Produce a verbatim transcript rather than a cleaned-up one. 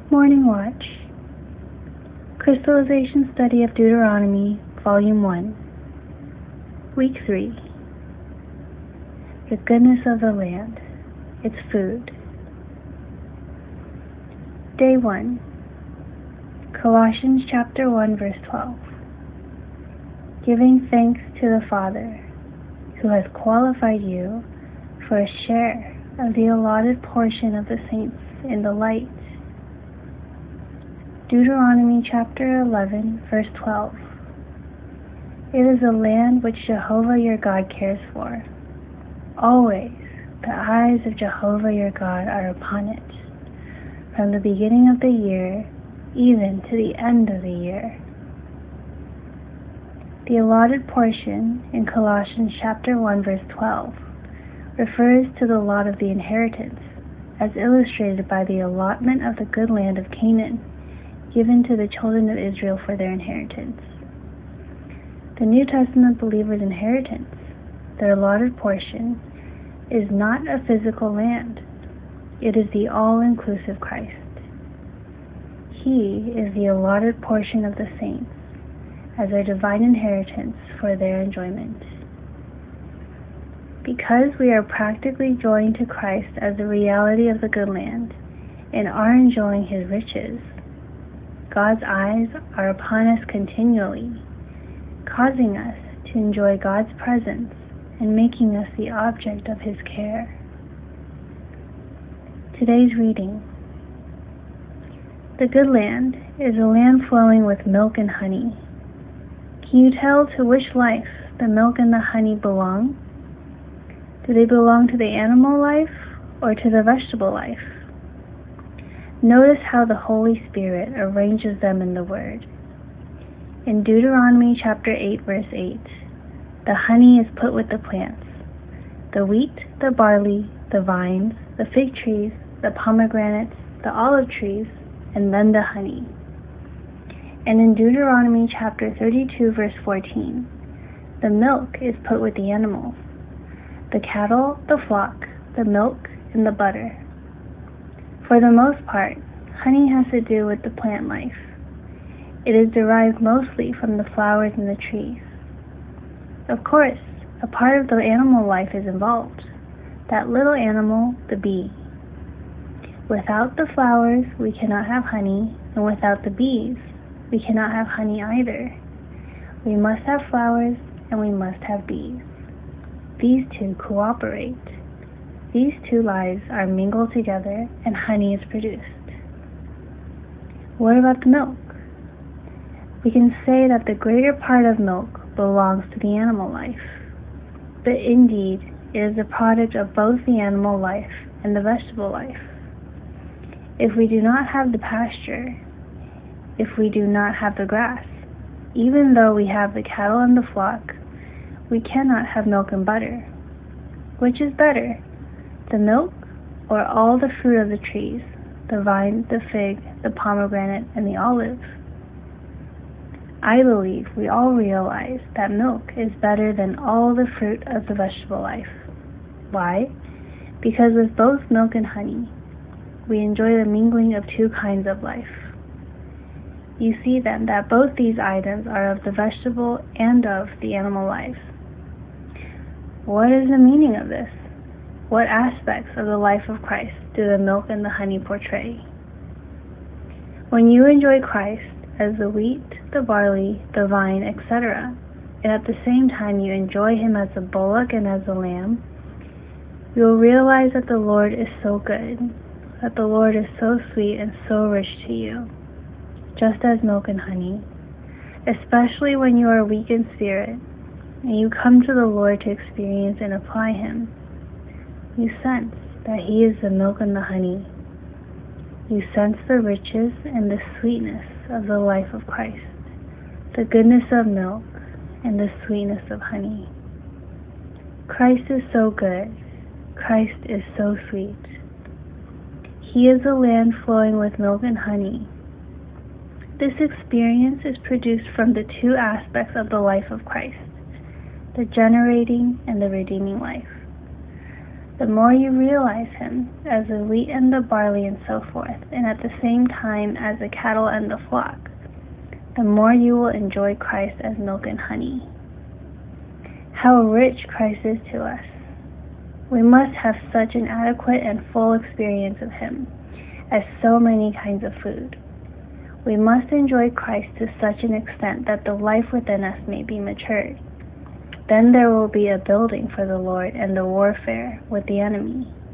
Morning Watch. Crystallization Study of Deuteronomy, Volume one. Week three. The goodness of the land, its food. Day one. Colossians chapter one, verse twelve. Giving thanks to the Father, who has qualified you for a share of the allotted portion of the saints in the light. Deuteronomy chapter eleven, verse twelve. It is a land which Jehovah your God cares for. Always the eyes of Jehovah your God are upon it, from the beginning of the year even to the end of the year. The allotted portion in Colossians chapter one, verse twelve refers to the lot of the inheritance, as illustrated by the allotment of the good land of Canaan, given to the children of Israel for their inheritance. The New Testament believers' inheritance, their allotted portion, is not a physical land. It is the all-inclusive Christ. He is the allotted portion of the saints as their divine inheritance for their enjoyment. Because we are practically joined to Christ as the reality of the good land and are enjoying his riches, God's eyes are upon us continually, causing us to enjoy God's presence and making us the object of his care. Today's reading. The good land is a land flowing with milk and honey. Can you tell to which life the milk and the honey belong? Do they belong to the animal life or to the vegetable life? Notice how the Holy Spirit arranges them in the Word. In Deuteronomy chapter eight, verse eight, the honey is put with the plants, the wheat, the barley, the vines, the fig trees, the pomegranates, the olive trees, and then the honey. And in Deuteronomy chapter thirty-two, verse fourteen, the milk is put with the animals, the cattle, the flock, the milk, and the butter. For the most part, honey has to do with the plant life. It is derived mostly from the flowers and the trees. Of course, a part of the animal life is involved, that little animal, the bee. Without the flowers, we cannot have honey, and without the bees, we cannot have honey either. We must have flowers, and we must have bees. These two cooperate. These two lives are mingled together and honey is produced. What about the milk? We can say that the greater part of milk belongs to the animal life. But indeed, it is a product of both the animal life and the vegetable life. If we do not have the pasture, if we do not have the grass, even though we have the cattle and the flock, we cannot have milk and butter. Which is better, the milk or all the fruit of the trees, the vine, the fig, the pomegranate, and the olive? I believe we all realize that milk is better than all the fruit of the vegetable life. Why? Because with both milk and honey, we enjoy the mingling of two kinds of life. You see then that both these items are of the vegetable and of the animal life. What is the meaning of this? What aspects of the life of Christ do the milk and the honey portray? When you enjoy Christ as the wheat, the barley, the vine, et cetera, and at the same time you enjoy him as a bullock and as a lamb, you will realize that the Lord is so good, that the Lord is so sweet and so rich to you, just as milk and honey, especially when you are weak in spirit, and you come to the Lord to experience and apply him. You sense that he is the milk and the honey. You sense the riches and the sweetness of the life of Christ, the goodness of milk and the sweetness of honey. Christ is so good. Christ is so sweet. He is a land flowing with milk and honey. This experience is produced from the two aspects of the life of Christ, the generating and the redeeming life. The more you realize him as the wheat and the barley and so forth, and at the same time as the cattle and the flock, the more you will enjoy Christ as milk and honey. How rich Christ is to us! We must have such an adequate and full experience of him as so many kinds of food. We must enjoy Christ to such an extent that the life within us may be matured. Then there will be a building for the Lord and the warfare with the enemy.